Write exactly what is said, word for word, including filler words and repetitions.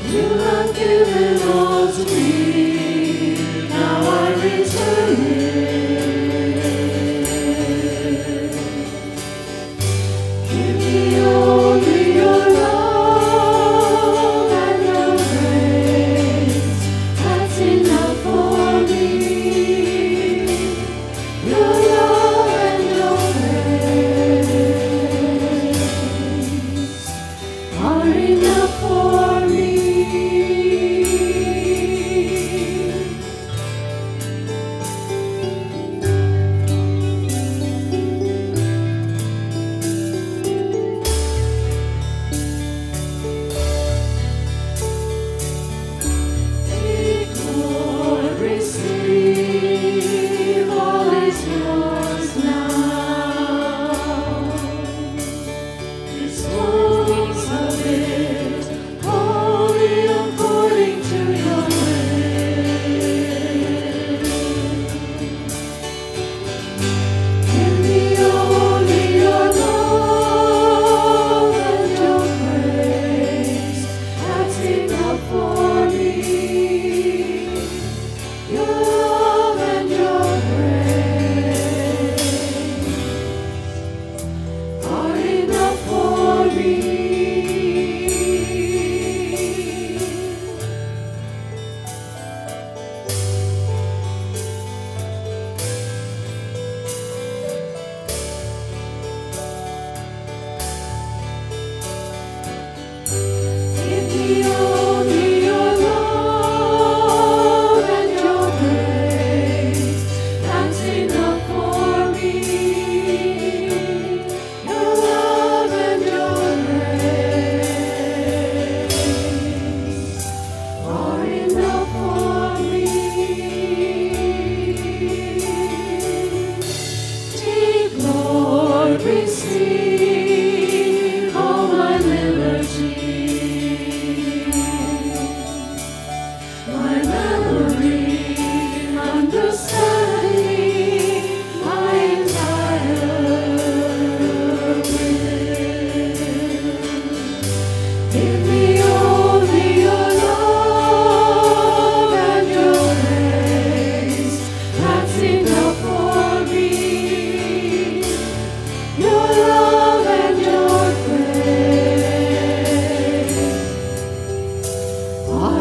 You have given all to me. Now I return it. Give me only your love and your grace. That's enough for me. Your love and your grace are enough for me. Take, Lord, receive, all is yours now. Dispose of it wholly according to your will. Give me only your love and your grace. That's enough for me. Your love and your grace are enough for me. Give me only your love and your grace. That's enough for me. Your love and your grace are enough for me. Take, Lord, receive all my liberty, my memory, understanding, my entire will. Give me only your love and your grace. That's enough for me. Your love and your grace are